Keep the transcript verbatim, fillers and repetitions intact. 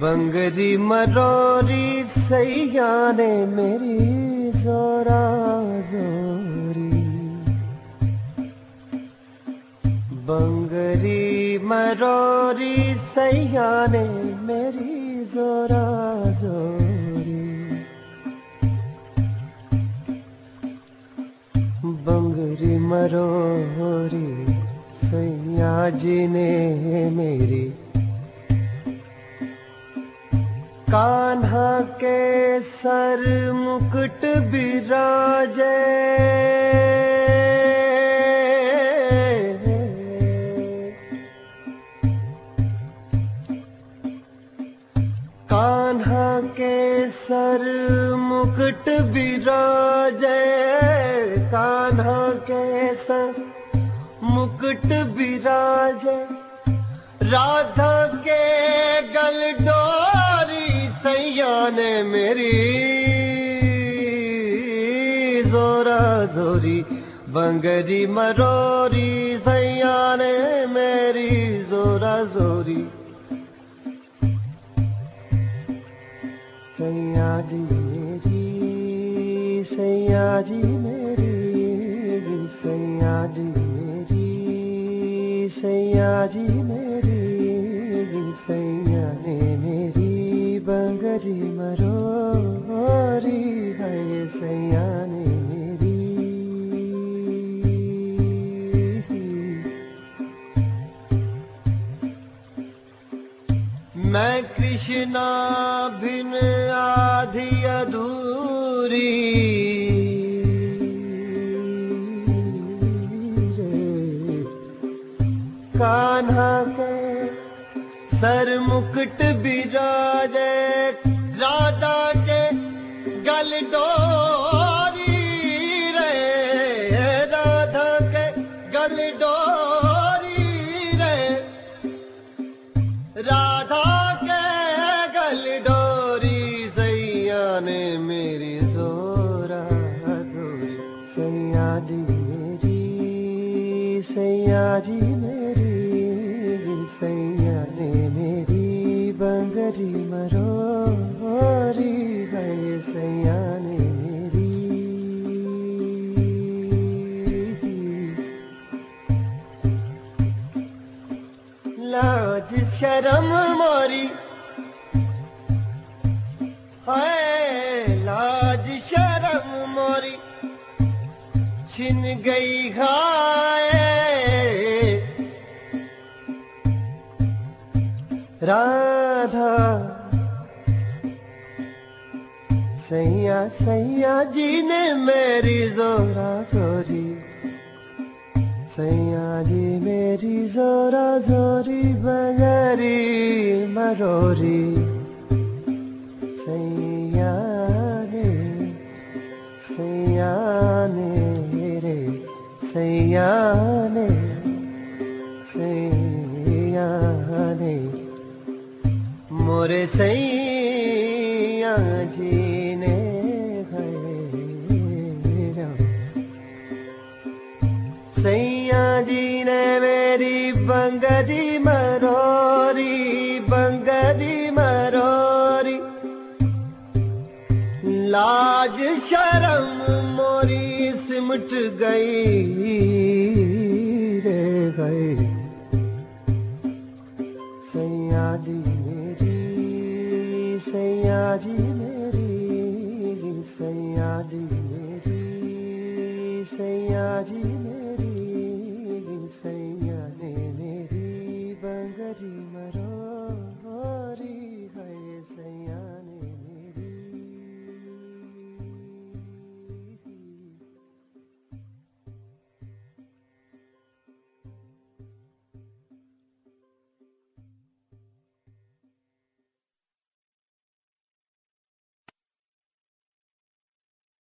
बंगरी मरोरी सैया ने मेरी जोरा जोरी, बंगरी मरोरी सैया ने मेरी जोरा जोरी, बंगरी मरोरी सैया जी ने मेरी कान्हा के सर मुकुट बिराजे, कान्हा के सर मुकुट बिराजे, कान्हा के सर मुकुट बिराजे, राधा के गल डोरी सैया ने मेरी जोरा जोरी, बंगरी मरोरी सैया ने मेरी जोरा जोरी, सैया जी मेरी सैया जी मेरी सैया जी मेरी सैया जी मेरी सैया ने मेरी बंगरी मरोरी है सैया ने मेरी। मैं कृष्णा बिन आधी अधूरी, कान्हा के सर मुकुट बिराजे, राधा के गल डोरी रे, राधा के गल डोरी रे, राधा के गल डोरी सैया ने मेरी जोरा जोरी, सैया जी मेरी सैया जी मेरी सैया ने मेरी बंगरी मरोरी है सैया ने मेरी। लाज शर्म मोरी है, लाज शर्म मोरी छिन गई है, राधा सैया सैया जी ने मेरी जोरा जोरी, सैया जी मेरी जोरा जोरी, बंगरी मरोरी सैया ने सैया ने रे सैया ने सैया ने मोरे सैया जी ने सैया जी ने मेरी बंगरी मरोरी, बंगरी मरोरी, लाज शर्म मोरी सिमट गई रे गई, सैया जी मेरी सैया जी मेरी सैया जी मेरी सैया जी मेरी सैया ने मेरी बंगरी